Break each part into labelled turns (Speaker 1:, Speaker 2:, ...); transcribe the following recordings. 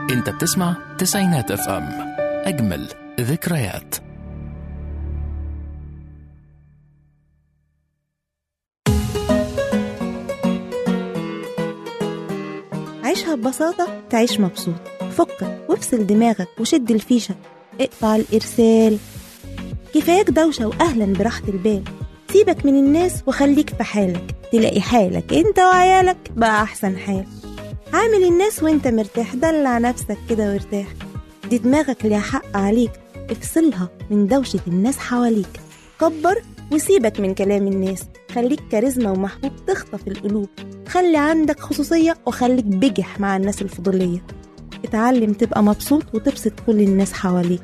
Speaker 1: انت بتسمع تسعينات اف ام، اجمل ذكريات.
Speaker 2: عيشها ببساطة تعيش مبسوط. فكك وافصل دماغك وشد الفيشة، اقطع الإرسال، كفاياك دوشة وأهلا براحة البال. سيبك من الناس وخليك في حالك، تلاقي حالك انت وعيالك بقى أحسن حال. عامل الناس وانت مرتاح، دلع نفسك كده وارتاح. دي دماغك ليها حق عليك، افصلها من دوشة الناس حواليك. كبر وسيبك من كلام الناس، خليك كاريزما ومحبوب تخطف القلوب. خلي عندك خصوصية وخليك بجح مع الناس الفضولية. اتعلم تبقى مبسوط وتبسط كل الناس حواليك.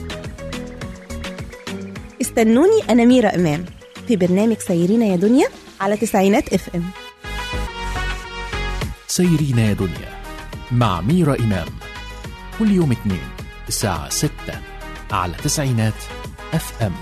Speaker 2: استنوني أنا ميرا إمام في برنامج سيرين يا دنيا على تسعينات اف ام.
Speaker 1: سيرين يا دنيا مع ميرا إمام، كل يوم اثنين الساعة 6 على تسعينات اف ام.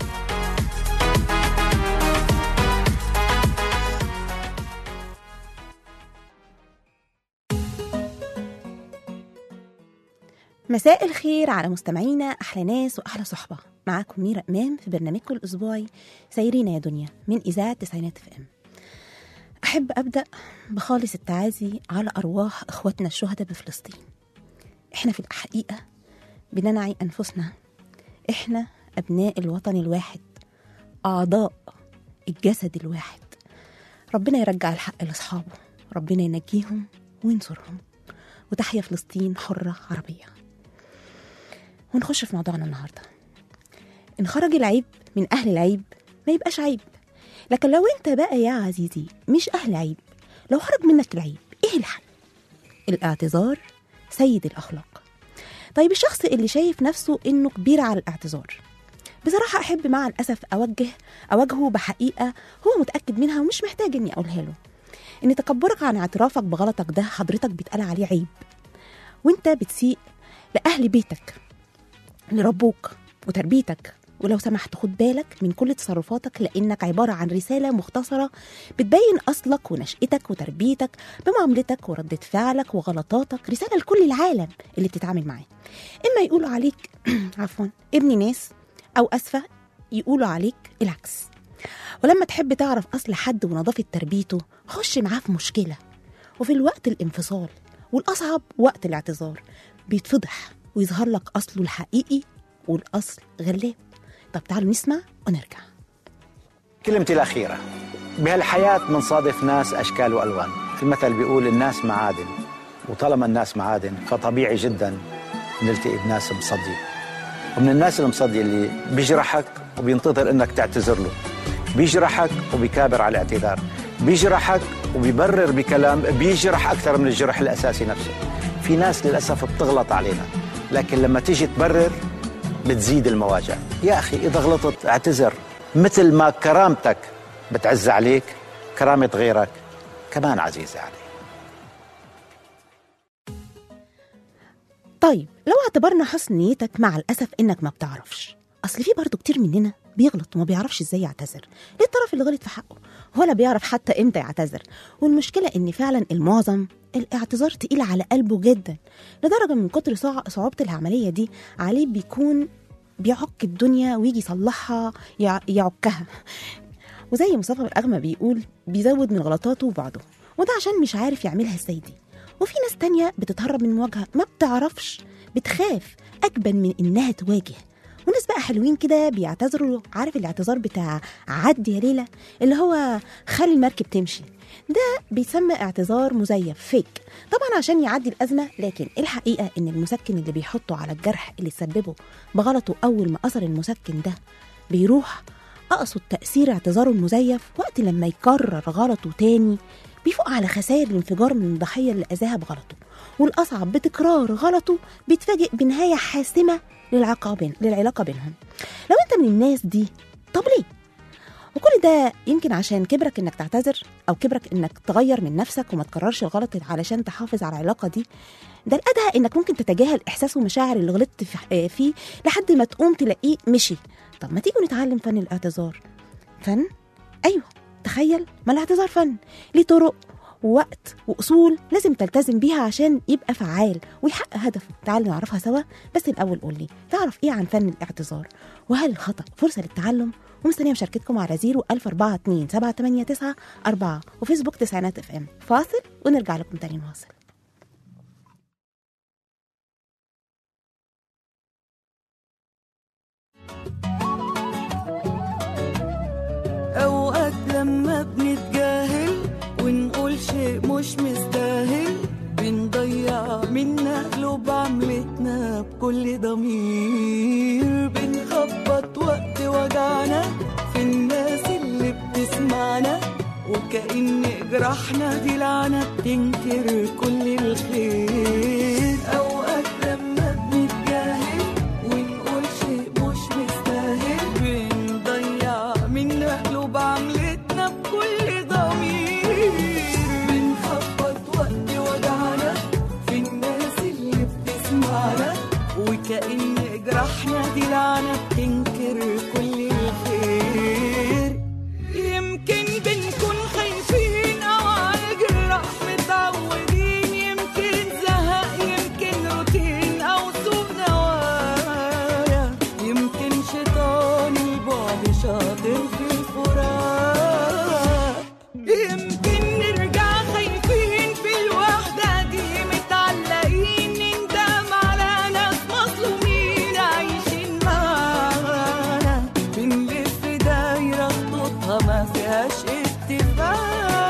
Speaker 2: مساء الخير على مستمعينا، أحلى ناس وأحلى صحبة. معاكم ميرا إمام في برنامجكم الأسبوعي سيرين يا دنيا من إذاعة تسعينات اف ام. أحب أبدأ بخالص التعازي على أرواح إخواتنا الشهداء بفلسطين. إحنا في الحقيقة بننعي أنفسنا، إحنا أبناء الوطن الواحد، أعضاء الجسد الواحد. ربنا يرجع الحق لأصحابه، ربنا ينجيهم وينصرهم، وتحيا فلسطين حرة عربية. ونخش في موضوعنا النهاردة. إن خرج العيب من أهل العيب ما يبقاش عيب، لكن لو أنت بقى يا عزيزي مش أهل عيب، لو خرج منك العيب إيه الحل؟ الاعتذار سيد الأخلاق. طيب الشخص اللي شايف نفسه إنه كبير على الاعتذار، بصراحة أحب مع الأسف أواجهه بحقيقة هو متأكد منها ومش محتاج إني أقولها له، إن تكبرك عن اعترافك بغلطك ده حضرتك بيتقال عليه عيب، وإنت بتسيء لأهل بيتك اللي ربوك وتربيتك. ولو سمحت خد بالك من كل تصرفاتك، لأنك عبارة عن رسالة مختصرة بتبين أصلك ونشأتك وتربيتك بمعاملتك وردة فعلك وغلطاتك، رسالة لكل العالم اللي بتتعامل معاه. إما يقولوا عليك عفوا ابن ناس، أو أسفة يقولوا عليك العكس. ولما تحب تعرف أصل حد ونظافة تربيته، خش معاه في مشكلة. وفي الوقت الانفصال والأصعب وقت الاعتذار بيتفضح ويظهر لك أصله الحقيقي، والأصل غلاب. طب تعالوا نسمع ونرجع.
Speaker 3: كلمتي الأخيرة، بهالحياة منصادف ناس أشكال وألوان. المثل بيقول الناس معادن، وطالما الناس معادن فطبيعي جدا نلتقي بناس مصدية. ومن الناس المصدية اللي بيجرحك وبينتظر إنك تعتذر له، بيجرحك وبيكابر على الاعتذار، بيجرحك وبيبرر بكلام بيجرح أكثر من الجرح الأساسي نفسه. في ناس للأسف بتغلط علينا، لكن لما تيجي تبرر بتزيد المواجع. يا أخي إذا غلطت اعتذر، مثل ما كرامتك بتعز عليك، كرامة غيرك كمان عزيزة عليك.
Speaker 2: طيب لو اعتبرنا حسن نيتك، مع الأسف إنك ما بتعرفش. أصل في برضو كتير مننا بيغلط وما بيعرفش إزاي يعتذر للطرف اللي غلط في حقه، ولا بيعرف حتى إمتى يعتذر. والمشكلة إن فعلا المعظم الاعتذار تقيل على قلبه جدا، لدرجة من كتر صعوبة العملية دي عليه بيكون بيعك الدنيا ويجي يصلحها يعكها. وزي مصطفى الأغمى بيقول بيزود من غلطاته وبعده، وده عشان مش عارف يعملها ازاي دي. وفي ناس تانية بتتهرب من المواجهة، ما بتعرفش، بتخاف أجبن من إنها تواجه. وناس بقى حلوين كده بيعتذروا، عارف الاعتذار بتاع عدي يا ليلى، اللي هو خلي المركب تمشي، ده بيسمى اعتذار مزيف فيك طبعا عشان يعدي الأزمة. لكن الحقيقة إن المسكن اللي بيحطه على الجرح اللي سببه بغلطه، أول ما أثر المسكن ده بيروح، أقصد تأثير اعتذاره المزيف وقت لما يكرر غلطه تاني بيفوق على خسائر الانفجار من الضحية اللي أذاها بغلطه. والأصعب بتكرار غلطه بيتفاجئ بنهاية حاسمة للعلاقة بينهم. لو أنت من الناس دي، طب ليه؟ وكل ده يمكن عشان كبرك إنك تعتذر، أو كبرك إنك تغير من نفسك وما تكررش الغلط علشان تحافظ على العلاقة دي. ده الأدهى إنك ممكن تتجاهل إحساس ومشاعر اللي غلطت فيه لحد ما تقوم تلاقيه مشي. طب ما تيجوا نتعلم فن الاعتذار. فن؟ أيوه، تخيل، ما الاعتذار فن، ليه طرق ووقت وأصول لازم تلتزم بيها عشان يبقى فعال ويحقق هدفه. تعالوا نعرفها سوا، بس الأول قولي تعرف إيه عن فن الاعتذار؟ وهل الخطأ فرصة للتعلم؟ ومستنية مشاركتكم على 014278994 وفيسبوك تسعينات FM. فاصل ونرجع لكم تاني نواصل.
Speaker 4: أوقات لما بنتجاهل ونقول شيء مش مستاهل بنضيع منا قلوب عملتنا بكل ضمير. بنخبط وقت وجعنا في الناس اللي بتسمعنا وكأن جراحنا دي لعنة بتنكر كل الخير. أوقات لما بنتجاهل ونقول شيء مش مستاهل بنضيع منا قلوب عملتنا بكل ضمير. بنخبط وقت وجعنا في الناس اللي بتسمعنا وكأن جراحنا دي لعنة بتنكر كل الخير. يمكن بنكون خايفين أو عالجرح متعودين، يمكن زهق يمكن روتين أو سوء نوايا، يمكن شيطان البعد شاطر في الفراق. يمكن نرجع خايفين في الوحدة دي متعلقين، نندم على ناس مظلومين عايشين معانا، بنلف دايرة خطوطها ما فيهاش اتفاق.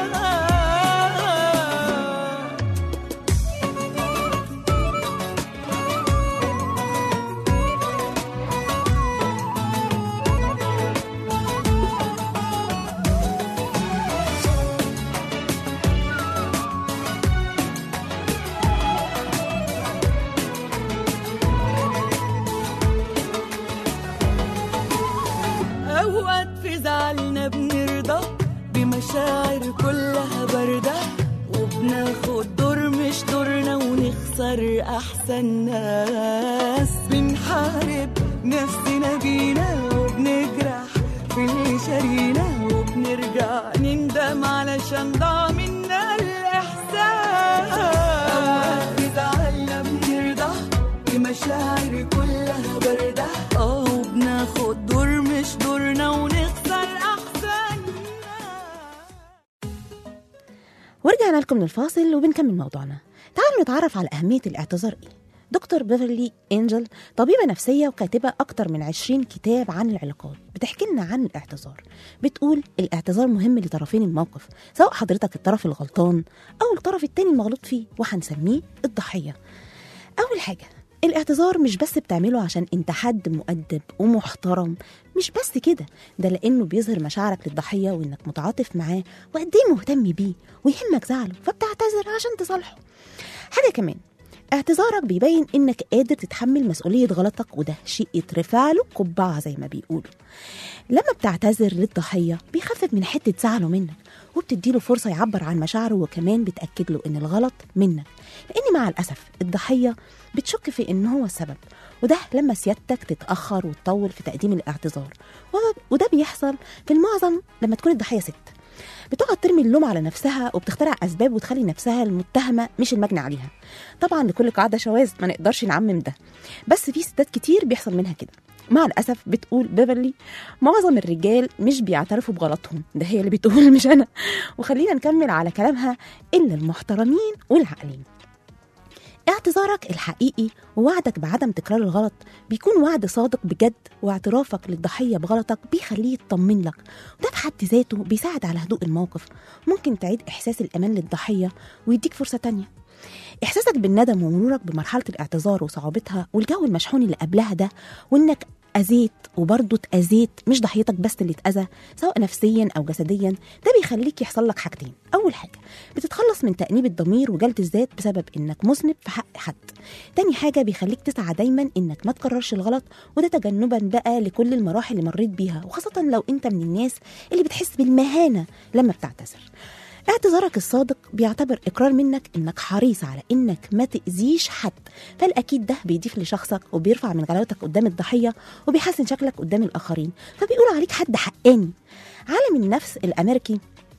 Speaker 4: أوقات في زعلنا بنرضى بمشاعر كلها باردة وبناخد دور مش دورنا ونخسر أحسن ناس. بنحارب نفسنا بينا وبنجرح في اللي شارينا وبنرجع نندم علشان ضاع منا الإحساس. أوقات في زعلنا بنرضى بمشاعر كلها باردة وبناخد دور مش دورنا ونخسر أحسن.
Speaker 2: ورجعنا لكم من الفاصل وبنكمل موضوعنا. تعالوا نتعرف على أهمية الاعتذار إيه. دكتور بيفرلي إنجل طبيبة نفسية وكاتبة أكتر من 20 كتاب عن العلاقات بتحكي لنا عن الاعتذار. بتقول الاعتذار مهم لطرفين الموقف، سواء حضرتك الطرف الغلطان أو الطرف التاني المغلوط فيه، وهنسميه الضحية. أول حاجة، الاعتذار مش بس بتعمله عشان انت حد مؤدب ومحترم، مش بس كده، ده لانه بيظهر مشاعرك للضحيه وانك متعاطف معاه وقد ايه مهتم بيه ويهمك زعله، فبتعتذر عشان تصالحه. حاجه كمان، اعتذارك بيبين انك قادر تتحمل مسؤوليه غلطك، وده شيء يترفع له قبعه زي ما بيقولوا. لما بتعتذر للضحيه بيخفف من حته زعله منك وبتديله فرصه يعبر عن مشاعره، وكمان بتاكد له ان الغلط منك، لان مع الاسف الضحيه بتشك في ان هو السبب، وده لما سيادتك تتاخر وتطول في تقديم الاعتذار. وده بيحصل في المعظم لما تكون الضحيه ست، بتقعد ترمي اللوم على نفسها وبتخترع اسباب وتخلي نفسها المتهمه مش المجني عليها. طبعا لكل قاعده شواذ، ما نقدرش نعمم ده، بس في ستات كتير بيحصل منها كده. مع الاسف بتقول بيفرلي معظم الرجال مش بيعترفوا بغلطهم، ده هي اللي بتقول مش انا. وخلينا نكمل على كلامها، الا المحترمين والعاقلين. اعتذارك الحقيقي ووعدك بعدم تكرار الغلط بيكون وعد صادق بجد، واعترافك للضحية بغلطك بيخليه يطمن لك، وده في حد ذاته بيساعد على هدوء الموقف. ممكن تعيد إحساس الأمان للضحية ويديك فرصة تانية. إحساسك بالندم ومرورك بمرحلة الاعتذار وصعوبتها والجو المشحون اللي قبلها ده، وإنك أذيت وبرضه اتأذيت، مش ضحيتك بس اللي اتأذى سواء نفسيا أو جسديا، ده بيخليك يحصل لك حاجتين. أول حاجة، بتتخلص من تأنيب الضمير وجلد الذات بسبب إنك مذنب في حق حد. تاني حاجة، بيخليك تسعى دايما إنك ما تكررش الغلط، وده تجنبا بقى لكل المراحل اللي مريت بيها، وخاصة لو أنت من الناس اللي بتحس بالمهانة لما بتعتذر. اعتذارك الصادق بيعتبر إقرار منك إنك حريص على إنك ما تأذيش حد، فالأكيد ده بيضيف لشخصك وبيرفع من غلاوتك قدام الضحية وبيحسن شكلك قدام الآخرين، فبيقول عليك حد حقاني. عالم النفس الأمريكي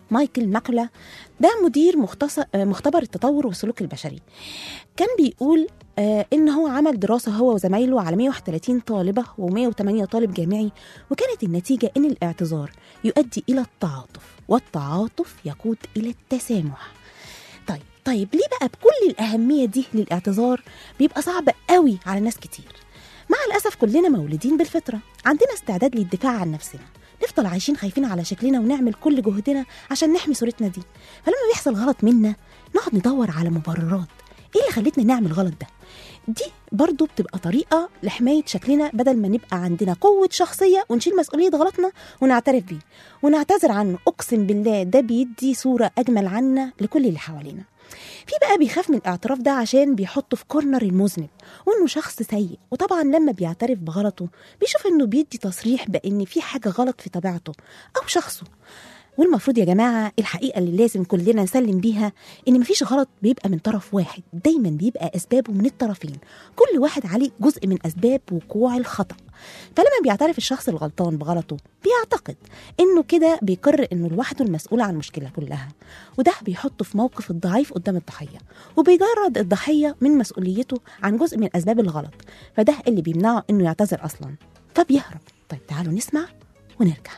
Speaker 2: مايكل ماكولا، ده مدير مختبر التطور والسلوك البشري. كان بيقول إن هو عمل دراسة هو وزمايله على 131 طالبة و108 طالب جامعي، وكانت النتيجة إن الاعتذار يؤدي إلى التعاطف، والتعاطف يقود إلى التسامح. طيب ليه بقى بكل الأهمية دي للاعتذار بيبقى صعب قوي على ناس كتير؟ مع الأسف كلنا مولودين بالفطرة، عندنا استعداد للدفاع عن نفسنا، نفضل عايشين خايفين على شكلنا ونعمل كل جهدنا عشان نحمي صورتنا دي. فلما بيحصل غلط منا نقعد ندور على مبررات، ايه اللي خلتنا نعمل غلط ده؟ دي برضو بتبقى طريقة لحماية شكلنا، بدل ما نبقى عندنا قوة شخصية ونشيل مسؤولية غلطنا ونعترف بيه ونعتذر عنه. أقسم بالله ده بيدي صورة أجمل عنا لكل اللي حوالينا. في بقى بيخاف من الاعتراف ده عشان بيحطه في كورنر المذنب وانه شخص سيء، وطبعا لما بيعترف بغلطه بيشوف انه بيدي تصريح بان في حاجة غلط في طبيعته او شخصه. والمفروض يا جماعة الحقيقة اللي لازم كلنا نسلم بيها إن مفيش غلط بيبقى من طرف واحد، دايما بيبقى أسبابه من الطرفين، كل واحد عليه جزء من أسباب وقوع الخطأ. فلما بيعترف الشخص الغلطان بغلطه بيعتقد إنه كده بيقرر إنه لوحده المسؤول عن المشكلة كلها، وده بيحطه في موقف الضعيف قدام الضحية، وبيجرد الضحية من مسؤوليته عن جزء من أسباب الغلط، فده اللي بيمنعه إنه يعتذر أصلا، فبيهرب. طيب تعالوا نسمع ونرجع.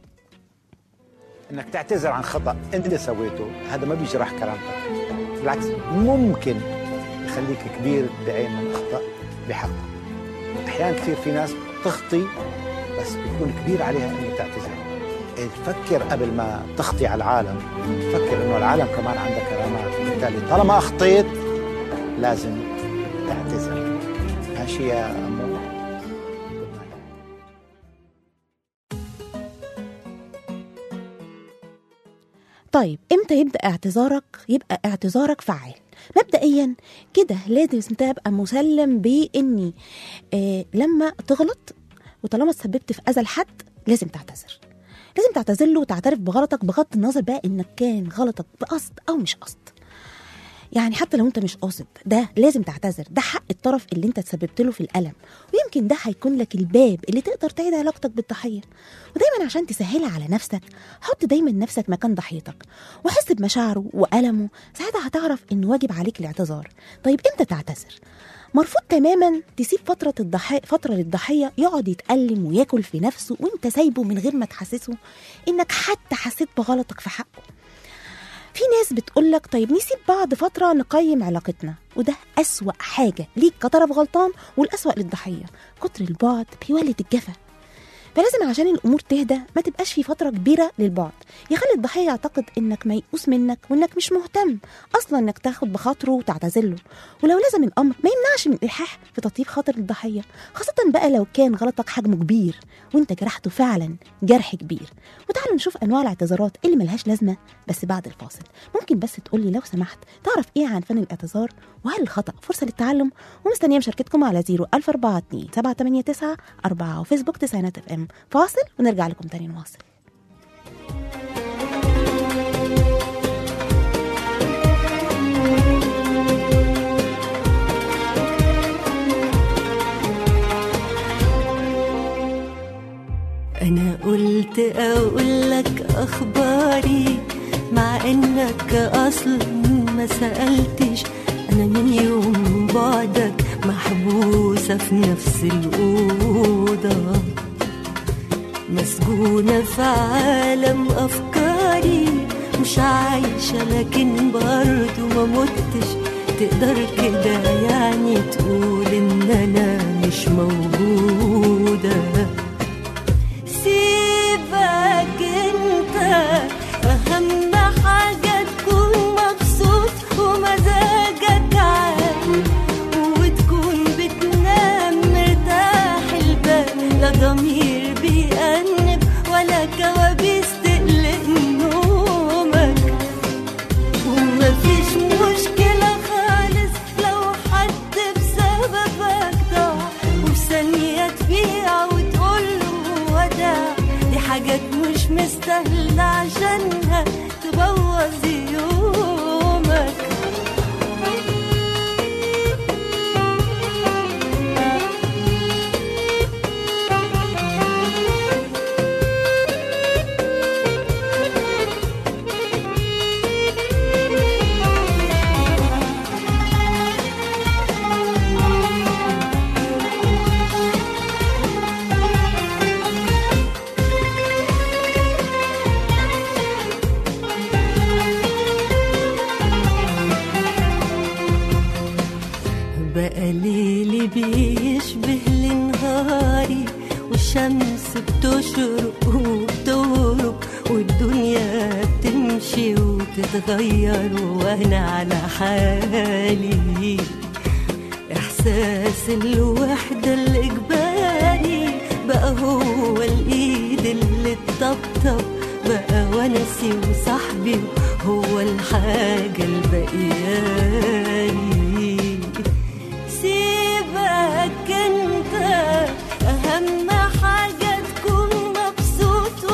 Speaker 3: انك تعتذر عن خطأ انت اللي سويته، هذا ما بيجرح كرامتك، بالعكس ممكن يخليك كبير بعين من اخطأ بحقه. احيانا كثير في ناس تخطي بس بيكون كبير عليها انه تعتذر. فكر قبل ما تخطي على العالم، فكر انه العالم كمان عنده كرامات، بالتالي طالما اخطيت لازم تعتذر. ماشي يا أمو؟
Speaker 2: طيب امتى يبدأ اعتذارك؟ يبقى اعتذارك فعال. مبدئيا كده لازم تبقى مسلم باني لما تغلط وطالما تسببت في اذى لحد لازم تعتذر، لازم تعتذر له وتعترف بغلطك، بغض النظر بقى انك كان غلطك بقصد او مش قصد. يعني حتى لو انت مش قاصد ده لازم تعتذر، ده حق الطرف اللي انت تسببت له في الألم، ويمكن ده هيكون لك الباب اللي تقدر تعيد علاقتك بالضحية. ودايما عشان تسهلها على نفسك حط دايما نفسك مكان ضحيتك وحس بمشاعره وألمه، ساعتها هتعرف انه واجب عليك الاعتذار. طيب امتى تعتذر؟ مرفوض تماما تسيب فترة للضحية يقعد يتألم وياكل في نفسه وانت سايبه من غير ما تحسسه انك حتى حسيت بغلطك في حقه. في ناس بتقولك طيب نسيب بعض فترة نقيم علاقتنا، وده أسوأ حاجة ليك كطرف غلطان والأسوأ للضحية. كتر البعد بيولد الجفا، فلازم عشان الأمور تهدى ما تبقاش في فترة كبيرة للبعد يخلي الضحية يعتقد إنك ميؤوس منك وإنك مش مهتم أصلا إنك تاخد بخاطره وتعتذله. ولو لازم الأمر ما يمنعش من الإلحاح في تطيب خاطر الضحية، خاصة بقى لو كان غلطك حجمه كبير وإنت جرحته فعلا جرح كبير. وتعالوا نشوف أنواع الاعتذارات اللي ملهاش لازمة بس بعد الفاصل. ممكن بس تقولي لو سمحت تعرف إيه عن فن الاعتذار وهل الخطأ فرصة للتعلم؟ ومستنية مشاركتكم على 0142789 789 وفيسبوك تسعينات اف ام. فاصل ونرجع لكم تاني نواصل.
Speaker 4: أنا قلت أقولك أخباري مع إنك أصلا ما سألتش. أنا من يوم بعدك محبوسة في نفس الأوضة، مسجونة في عالم أفكاري، مش عايشة لكن برضو ما متش. تقدر كده يعني تقول إن أنا مش موجودة. سيبك انت، أهم حاجة تكون مبسوط ومزاجك عال، وتكون بتنام مرتاح البال، لا ضمير بيأنب ولا كوابيس تقلق نومك. ومفيش مشكلة خالص لو حد بسببك ضاع، وفي ثانية تبيع وتقوله وداع. دي حاجات مش مستاهلة عشان تمشي وتتغير وانا على حالي. احساس الوحدة الاجباري بقى هو الايد اللي تطبطب، بقى ونسي وصاحبي هو الحاجة البقياني. سيبك انت اهم حاجة تكون مبسوط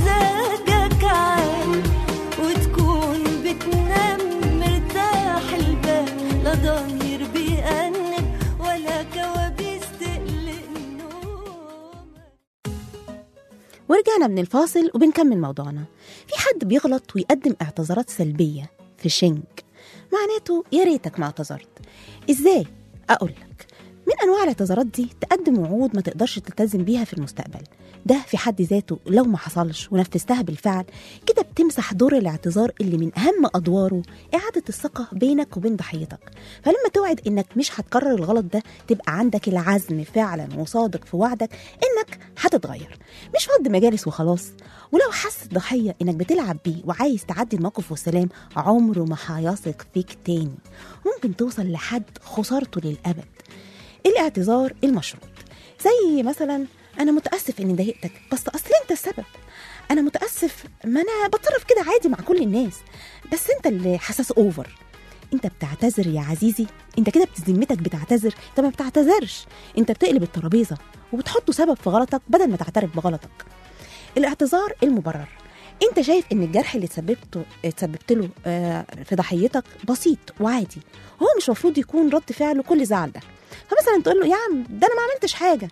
Speaker 4: ومزاجك عال، وتكون بتنام مرتاح البال، لا ضمير بيأنب ولا كوابيس تقلق نومك.
Speaker 2: ورجعنا من الفاصل وبنكمل موضوعنا. في حد بيغلط ويقدم اعتذارات سلبية في شنك، معناته يا ريتك ما اعتذرت. ازاي؟ اقولك، من انواع الاعتذارات دي تقدم وعود ما تقدرش تلتزم بيها في المستقبل. ده في حد ذاته لو ما حصلش ونفذتها بالفعل كده بتمسح دور الاعتذار اللي من اهم ادواره اعادة الثقة بينك وبين ضحيتك. فلما توعد انك مش هتكرر الغلط ده تبقى عندك العزم فعلا وصادق في وعدك انك هتتغير، مش فض مجالس وخلاص. ولو حس الضحية انك بتلعب بيه وعايز تعدي الموقف والسلام، عمره ما هيثق فيك تاني، ممكن توصل لحد خسارته للأبد. الاعتذار المشروط، زي مثلا انا متاسف اني ضايقتك بس اصل انت السبب، انا متاسف ما انا بتصرف كده عادي مع كل الناس بس انت اللي حساس اوفر. انت بتعتذر يا عزيزي، انت كده بذمتك بتعتذر؟ انت ما بتعتذرش، انت بتقلب الترابيزه وبتحط سبب في غلطك بدل ما تعترف بغلطك. الاعتذار المبرر، انت شايف ان الجرح اللي اتسببت له في ضحيتك بسيط وعادي، هو مش المفروض يكون رد فعله كل زعل ده. فمثلا تقول له يا عم ده انا ما عملتش حاجه،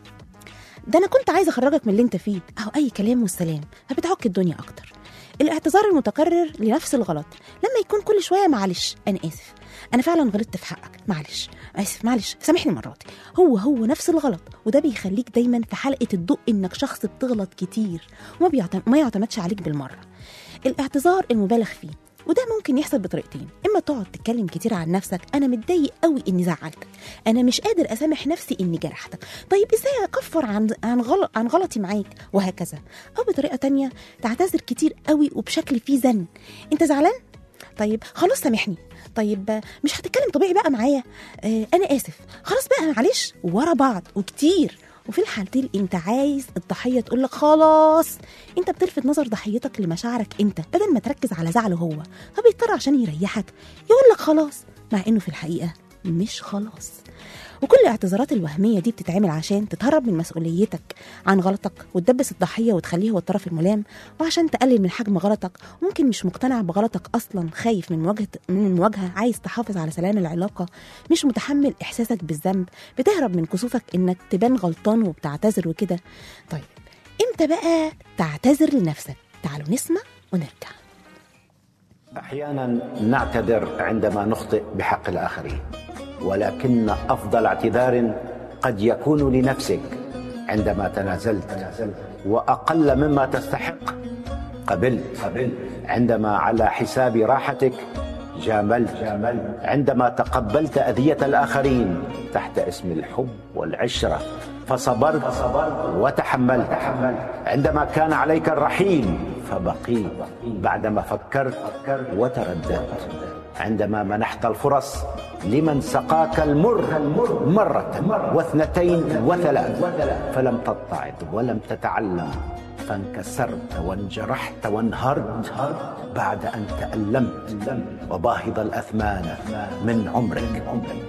Speaker 2: ده انا كنت عايزه اخرجك من اللي انت فيه، اهو اي كلام والسلام، فبتعك الدنيا اكتر. الاعتذار المتكرر لنفس الغلط، لما يكون كل شويه معلش انا اسف، انا فعلا غلطت في حقك، معلش اسف، معلش سامحني المره دي، هو نفس الغلط. وده بيخليك دايما في حلقه الضوء انك شخص بتغلط كتير وما يعتمدش عليك بالمره. الاعتذار المبالغ فيه، وده ممكن يحصل بطريقتين، اما تقعد تتكلم كتير عن نفسك، انا متضايق قوي اني زعلتك، انا مش قادر اسامح نفسي اني جرحتك، طيب ازاي اكفر عن غلطي معاك، وهكذا. او بطريقه تانية تعتذر كتير قوي وبشكل فيه زن، انت زعلان؟ طيب خلاص سامحني، طيب مش هتتكلم طبيعي بقى معايا، انا اسف، خلاص بقى معلش، ورا بعض وكتير. وفي الحالتين انت عايز الضحيه تقول لك خلاص، انت بتلفت نظر ضحيتك لمشاعرك انت بدل ما تركز على زعله هو، فبيضطر عشان يريحك يقول لك خلاص، مع انه في الحقيقه مش خلاص. وكل الاعتذارات الوهميه دي بتتعمل عشان تتهرب من مسؤوليتك عن غلطك وتدبس الضحيه وتخليه هو الطرف الملام، وعشان تقلل من حجم غلطك، ممكن مش مقتنع بغلطك اصلا، خايف من المواجهه، عايز تحافظ على سلام العلاقه، مش متحمل احساسك بالذنب، بتهرب من كسوفك انك تبان غلطان وبتعتذر وكده. طيب امتى بقى تعتذر لنفسك؟ تعالوا نسمع ونرجع.
Speaker 3: أحيانا نعتذر عندما نخطئ بحق الآخرين، ولكن أفضل اعتذار قد يكون لنفسك عندما تنازلت، وأقل مما تستحق قبلت، عندما على حساب راحتك جاملت، عندما تقبلت أذية الآخرين تحت اسم الحب والعشرة فصبرت وتحملت، عندما كان عليك الرحيل فبقيت بعدما فكرت وترددت، عندما منحت الفرص لمن سقاك المر مرة واثنتين وثلاث فلم تتعظ ولم تتعلم، فانكسرت وانجرحت وانهرت بعد أن تألمت، وباهظ الأثمان من عمرك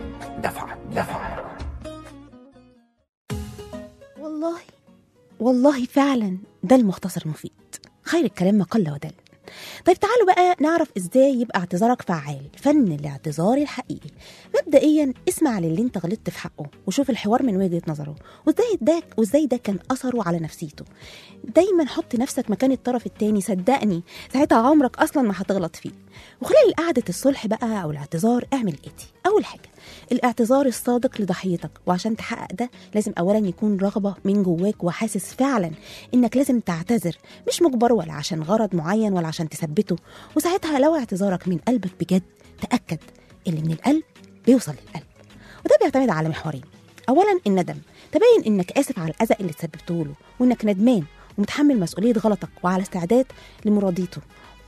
Speaker 3: دفع.
Speaker 2: والله فعلا ده المختصر المفيد، خير الكلام ما قل ودل. طيب تعالوا بقى نعرف ازاي يبقى اعتذارك فعال، فن الاعتذار الحقيقي. مبدئيا اسمع للي انت غلطت في حقه وشوف الحوار من وجهة نظره، وازاي ده كان اثره على نفسيته. دايما حط نفسك مكان الطرف التاني، صدقني ساعتها عمرك اصلا ما هتغلط فيه. وخلال قعدة الصلح بقى او الاعتذار اعمل الاتي. اول حاجة الاعتذار الصادق لضحيتك، وعشان تحقق ده لازم اولا يكون رغبة من جواك وحاسس فعلا انك لازم تعتذر، مش مجبر ولا عشان غرض معين ولا عشان تثبته. وساعتها لو اعتذارك من قلبك بجد، تأكد اللي من القلب بيوصل للقلب. وده بيعتمد على محورين، اولا الندم، تبين انك اسف على الاذى اللي تسببته له، وانك ندمان ومتحمل مسؤولية غلطك وعلى استعداد لمراضيته.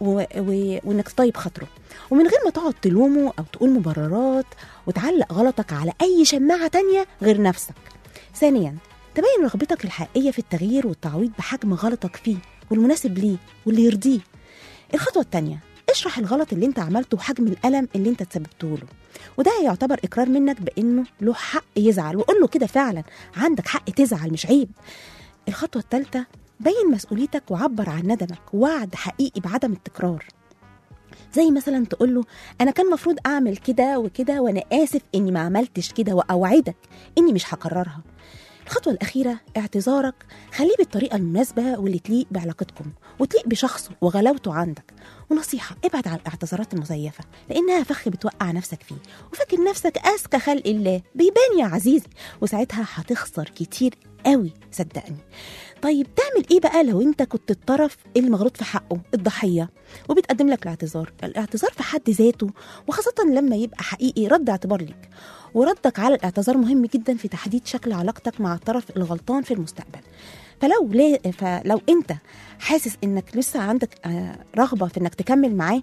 Speaker 2: وانك تطيب خاطره، ومن غير ما تقعد تلومه او تقول مبررات وتعلق غلطك على اي شماعه تانية غير نفسك. ثانيا، تبين رغبتك الحقيقيه في التغيير والتعويض بحجم غلطك فيه والمناسب ليه واللي يرضيه. الخطوه الثانيه، اشرح الغلط اللي انت عملته وحجم الالم اللي انت تسببته له، وده يعتبر اقرار منك بانه له حق يزعل، وقول له كده فعلا عندك حق تزعل مش عيب. الخطوه الثالثه، بين مسؤوليتك وعبر عن ندمك، وعد حقيقي بعدم التكرار. زي مثلا تقول له انا كان مفروض اعمل كده وكده وانا اسف اني ما عملتش كده، واوعدك اني مش هكررها. الخطوة الأخيرة، اعتذارك خليه بالطريقة المناسبة واللي تليق بعلاقتكم وتليق بشخصه وغلاوته عندك. ونصيحة، ابعد عن الاعتذارات المزيفة لأنها فخ بتوقع نفسك فيه، وفاكر نفسك أذكى خلق الله بيبان يا عزيزي، وساعتها هتخسر كتير قوي صدقني. طيب تعمل ايه بقى لو انت كنت الطرف اللي مغلوط في حقه، الضحية، وبتقدم لك الاعتذار؟ الاعتذار في حد ذاته وخاصة لما يبقى حقيقي رد اعتبار ليك، وردك على الاعتذار مهم جدا في تحديد شكل علاقتك مع الطرف الغلطان في المستقبل. فلو انت حاسس انك لسه عندك رغبة في انك تكمل معاه،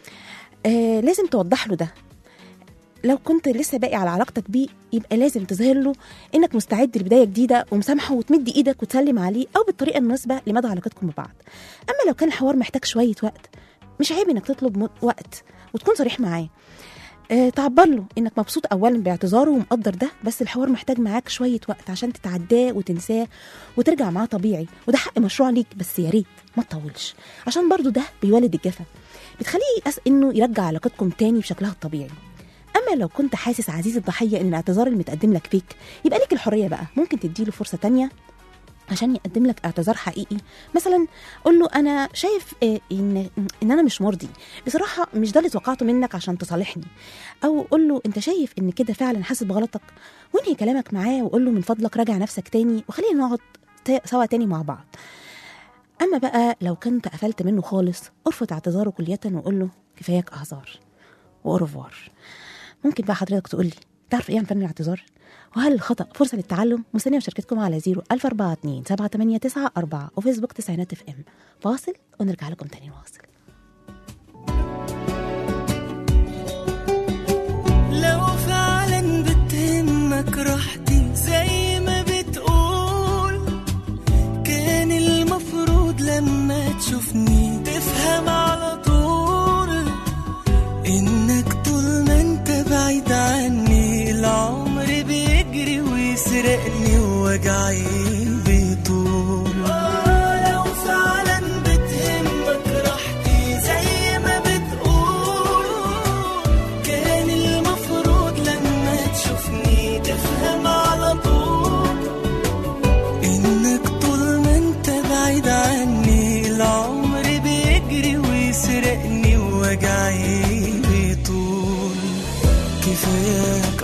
Speaker 2: لازم توضح له ده. لو كنت لسه باقي على علاقتك بيه، يبقى لازم تظهر له انك مستعد لبدايه جديده ومسامحه، وتمد ايدك وتسلم عليه او بالطريقه المناسبه لمدى علاقتكم ببعض. اما لو كان الحوار محتاج شويه وقت، مش عيب انك تطلب وقت وتكون صريح معاه. تعبر له انك مبسوط اولا باعتذاره ومقدر ده، بس الحوار محتاج معاك شويه وقت عشان تتعداه وتنساه وترجع معاه طبيعي، وده حق مشروع ليك، بس يا ريت ما تطولش عشان برضو ده بيولد الجفا، بتخليه ييأس انه يرجع علاقتكم تاني بشكلها الطبيعي. اما لو كنت حاسس عزيز الضحيه ان الاعتذار المتقدم لك فيك، يبقى ليك الحريه بقى، ممكن تديله فرصه تانية عشان يقدم لك اعتذار حقيقي. مثلا قول له انا شايف ان انا مش مرضي بصراحه، مش ده اللي توقعته منك عشان تصالحني. او قول له انت شايف ان كده فعلا حاسس بغلطك، وانهي كلامك معاه وقول له من فضلك راجع نفسك تاني وخلينا نقعد سوا تاني مع بعض. اما بقى لو كنت قفلت منه خالص، ارفض اعتذاره كلية وقول له كفاياك اعذار واوروفوار. ممكن بقى حضرتك تقول لي تعرف ايه عن فن الاعتذار؟ وهل الخطأ فرصة للتعلم؟ مستنية مشاركتكم على 014278994 وفيسبوك تسعينات اف ام. فاصل ونرجع لكم تاني نواصل.
Speaker 5: لو فعلا بتهمك راحتي زي ما بتقول، كان المفروض لما تشوفني تفهم على طول انك طول ما انت بعيد عني العمر بيجري ويسرقني ووجعي بيطول. لو فعلا بتهمك راحتي زي ما بتقول، كان المفروض لما تشوفني تفهم على طول انك طول ما انت بعيد عني العمر بيجري ويسرقني ووجعي بيطول. كفاياك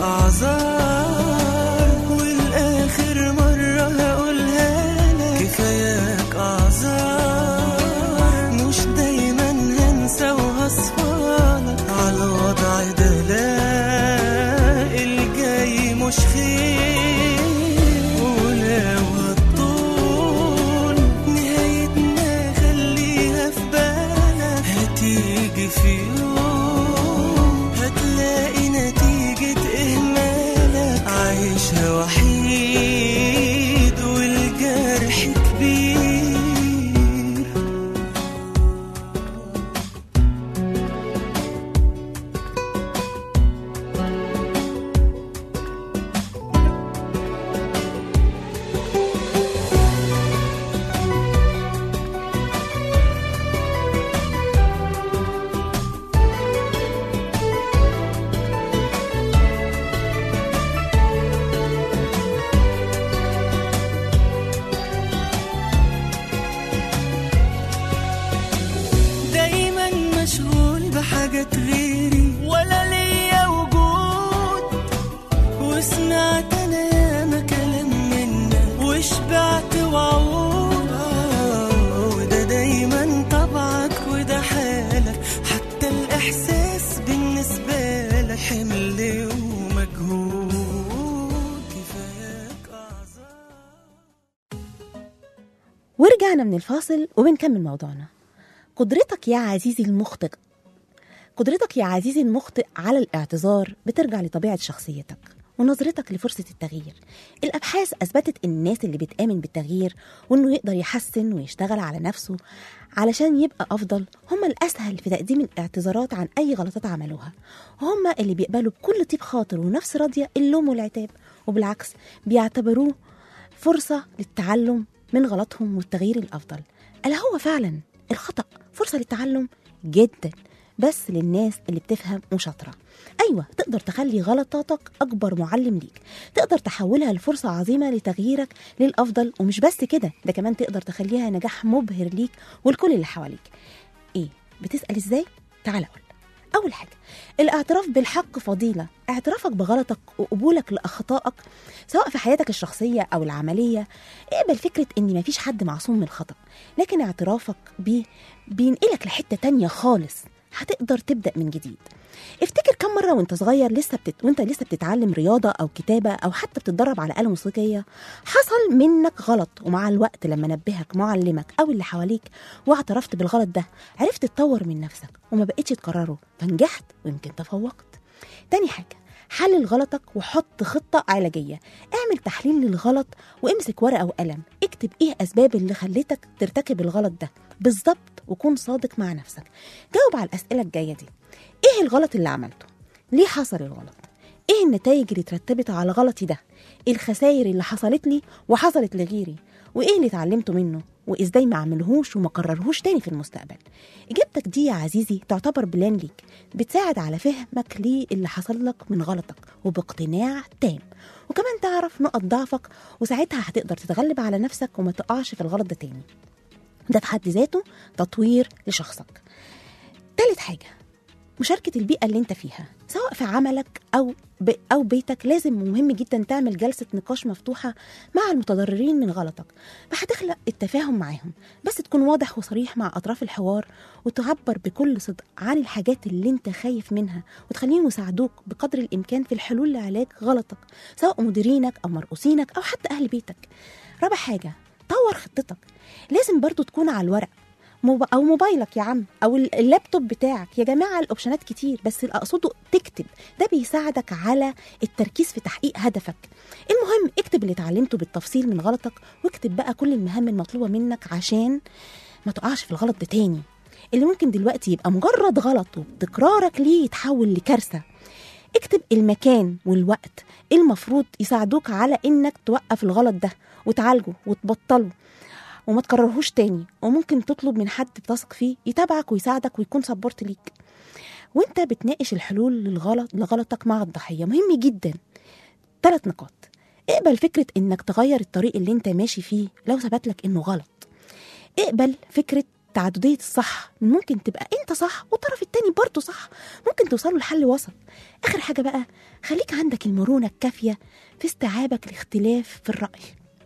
Speaker 5: اعذار والاخر مرة هقولها لك، كفاياك اعذار مش دايما هنسى وهصفالك على الوضع ده، لا الجاي مش خير. ولو هتطول نهايتنا خليها في بالك، هتيجي في يوم هتلاقي نتيجة إهمالك، عايشها وحيد والجرح كبير. دايما مشغول بحاجات غيري ولا ليا وجود، وسمعت انا ياما كلام منك وشبعت وعود. وده دايما طبعك وده حالك، حتى الاحساس بالنسبة لك حمل ومجهود. كفاياك اعذار.
Speaker 2: ورجعنا من الفاصل وبنكمل موضوعنا. قدرتك يا عزيزي المخطئ على الاعتذار بترجع لطبيعة شخصيتك ونظرتك لفرصة التغيير. الأبحاث أثبتت إن الناس اللي بتآمن بالتغيير وإنه يقدر يحسن ويشتغل على نفسه علشان يبقى أفضل هم الأسهل في تقديم الاعتذارات عن أي غلطات عملوها، هم اللي بيقبلوا بكل طيب خاطر ونفس راضية اللوم والعتاب، وبالعكس بيعتبروه فرصة للتعلم من غلطهم والتغيير الأفضل. ألا هو فعلا الخطأ فرصة للتعلم جدا، بس للناس اللي بتفهم وشاطرة. أيوة، تقدر تخلي غلطاتك أكبر معلم ليك، تقدر تحولها لفرصة عظيمة لتغييرك للأفضل، ومش بس كده، ده كمان تقدر تخليها نجاح مبهر ليك والكل اللي حواليك. إيه بتسأل إزاي؟ تعال أقول. أول حاجة، الاعتراف بالحق فضيلة. اعترافك بغلطك وقبولك لأخطائك سواء في حياتك الشخصية أو العملية. اقبل فكرة إن مفيش حد معصوم من الخطأ، لكن اعترافك بينقلك لحتة تانية خالص، هتقدر تبدأ من جديد. افتكر كم مرة وانت صغير وانت لسه بتتعلم رياضة أو كتابة أو حتى بتتدرب على آلة موسيقية حصل منك غلط، ومع الوقت لما نبهك معلمك أو اللي حواليك واعترفت بالغلط ده عرفت تطور من نفسك وما بقيتش تكرره، فنجحت ويمكن تفوقت. تاني حاجة، حلل غلطك وحط خطة علاجية. اعمل تحليل للغلط وامسك ورقة وقلم، اكتب ايه أسباب اللي خلتك ترتكب الغلط ده بالظبط وكون صادق مع نفسك. جاوب على الأسئلة الجاية دي: ايه الغلط اللي عملته؟ ليه حصل الغلط؟ ايه النتائج اللي ترتبت على غلطي ده؟ ايه الخسائر اللي حصلت لي وحصلت لغيري؟ وايه اللي اتعلمته منه؟ وازاي ما اعملهوش وما كررهوش تاني في المستقبل؟ اجابتك دي يا عزيزي تعتبر بلان ليك، بتساعد على فهمك ليه اللي حصل لك من غلطك وباقتناع تام، وكمان تعرف نقط ضعفك، وساعتها هتقدر تتغلب على نفسك وما تقعش في الغلط ده تاني. ده في حد ذاته تطوير لشخصك. تالت حاجة، مشاركة البيئة اللي انت فيها سواء في عملك أو بيتك. لازم مهم جدا تعمل جلسة نقاش مفتوحة مع المتضررين من غلطك، فهتخلق التفاهم معاهم، بس تكون واضح وصريح مع أطراف الحوار وتعبر بكل صدق عن الحاجات اللي انت خايف منها وتخليهم يساعدوك بقدر الإمكان في الحلول لعلاج غلطك، سواء مديرينك أو مرؤوسينك أو حتى أهل بيتك. رابع حاجة، طور خطتك. لازم برضو تكون على الورق أو موبايلك يا عم أو اللابتوب بتاعك. يا جماعة الأوبشنات كتير، بس اللي أقصده تكتب، ده بيساعدك على التركيز في تحقيق هدفك. المهم اكتب اللي اتعلمته بالتفصيل من غلطك، واكتب بقى كل المهام المطلوبة منك عشان ما تقعش في الغلط ده تاني، اللي ممكن دلوقتي يبقى مجرد غلط وتكرارك ليه يتحول لكارثة. اكتب المكان والوقت المفروض يساعدوك على انك توقف الغلط ده وتعالجه وتبطله وما تكررهوش تاني، وممكن تطلب من حد بتثق فيه يتابعك ويساعدك ويكون سبورت ليك وانت بتناقش الحلول لغلطك مع الضحية. مهم جدا. 3 نقاط: اقبل فكرة انك تغير الطريق اللي انت ماشي فيه لو ثبت لك انه غلط. اقبل فكرة تعددية الصح، ممكن تبقى انت صح والطرف التاني برضه صح، ممكن توصلوا لحل وسط. اخر حاجة بقى، خليك عندك المرونة الكافية في استيعابك الاختلاف في الرأي.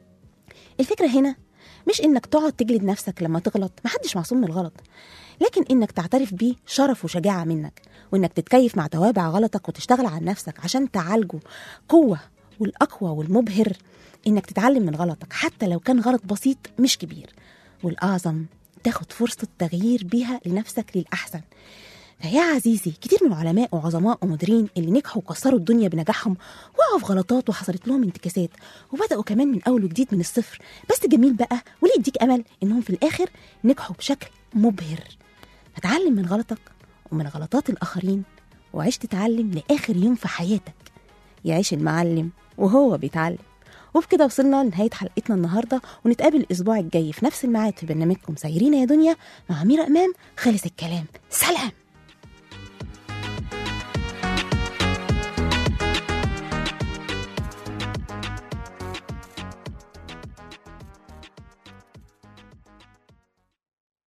Speaker 2: الفكرة هنا مش انك تقعد تجلد نفسك لما تغلط، محدش معصوم من الغلط، لكن انك تعترف بيه شرف وشجاعة منك، وانك تتكيف مع توابع غلطك وتشتغل على نفسك عشان تعالجه. قوة، والأقوى والمبهر انك تتعلم من غلطك حتى لو كان غلط بسيط مش كبير، والأعظم تاخد فرصة تغيير بيها لنفسك للأحسن. فيا عزيزي، كتير من علماء وعظماء ومديرين اللي نجحوا وكسروا الدنيا بنجاحهم وقعوا في غلطات وحصلت لهم انتكاسات وبدأوا كمان من أول وجديد من الصفر، بس جميل بقى وليه يديك أمل إنهم في الآخر نجحوا بشكل مبهر. فتعلم من غلطك ومن غلطات الآخرين وعيش تتعلم لآخر يوم في حياتك. يعيش المعلم وهو بيتعلم. وبكده وصلنا لنهاية حلقتنا النهاردة، ونتقابل الأسبوع الجاي في نفس الميعاد في برنامجكم سايرين يا دنيا مع ميرا إمام. خلص الكلام، سلام.